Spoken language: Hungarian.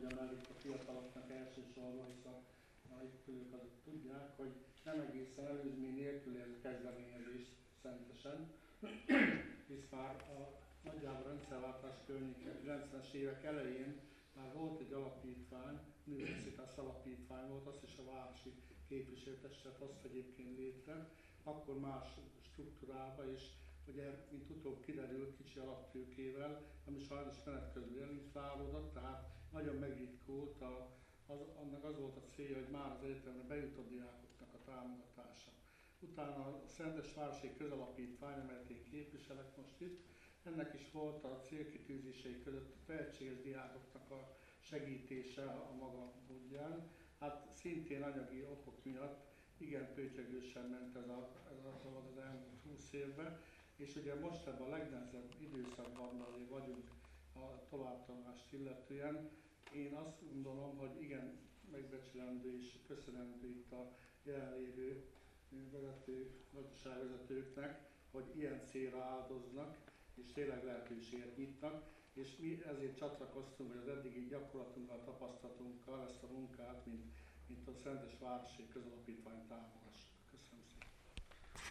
emelik a fiataloknak elsősorban, hiszen itt ők azok tudják, hogy nem egészen előzmény nélkül ez a kezdeményezés szentesen, hisz már nagyjából rendszerváltás környékén, 90-es évek elején már volt egy alapítvány, művészitász alapítvány volt, azt is a városi képviselőtestet hozta egyébként létre, akkor más struktúrába, és ugye, mint utóbb kiderült, kicsi alaptőkével, ami sajnos menet közben elinflálódott, tehát nagyon megritkult, annak az volt a célja, hogy már az egyetemre bejutott diákoknak a támogatása. Utána a Szentesvárosi Közalapítvány, amelyet én képviselek most itt, ennek is volt a célkitűzései között a tehetséges diákoknak a segítése a maga módján. Hát szintén anyagi okok miatt igen pötyögősen ment ez a dolog az elmúlt 20 évben, és ugye most ebben a legnehezebb időszakban azért vagyunk a továbbtanulást illetően. Én azt gondolom, hogy igen megbecsülendő és köszönendő itt a jelenlévő gazdaságvezetőknek, hogy ilyen célra áldoznak, és tényleg lehetőséget nyitnak, és mi ezért csatlakoztunk, hogy az eddigi gyakorlatunkkal, tapasztalatunkkal ezt a munkát, mint a Szentesvárosi Közalapítvány támogassuk.